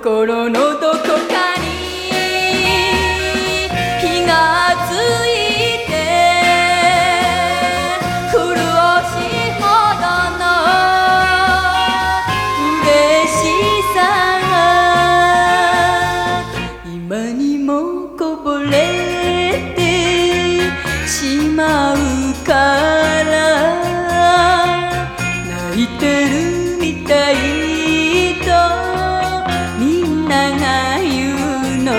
心のどこかに火がついて潤しほどの嬉しさが今にもこぼれてしまうから泣いてるみたいとみんなが言うの。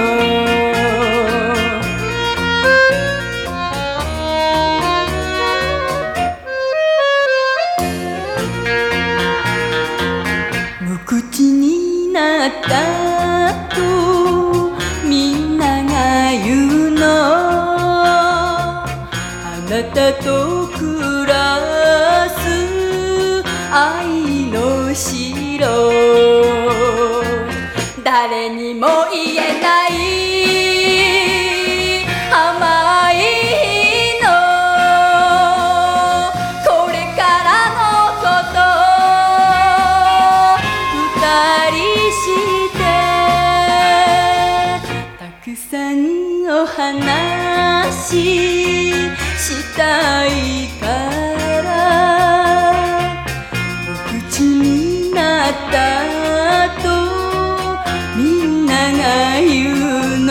無口になったとみんなが言うの。あなたと暮らす愛の城、誰にも言えない甘いの。これからのこと二人してたくさんお話したいから無口になったとみんなが言うの。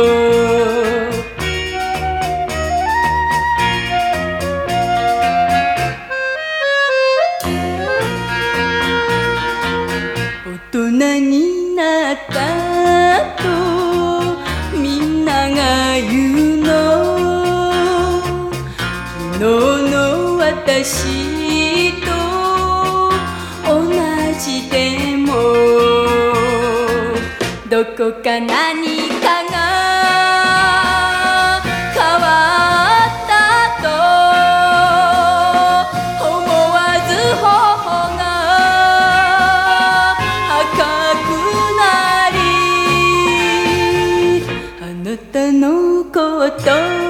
大人になったとみんなが言うの。昨日の私と同じでもどこか何かが変わったと思わず頬が赤くなりあなたのこと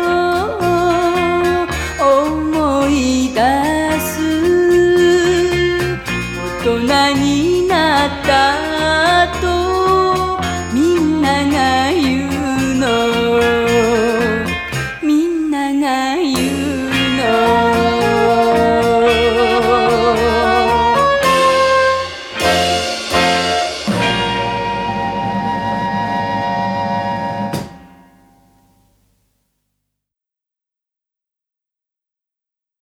を思い出す。大人になった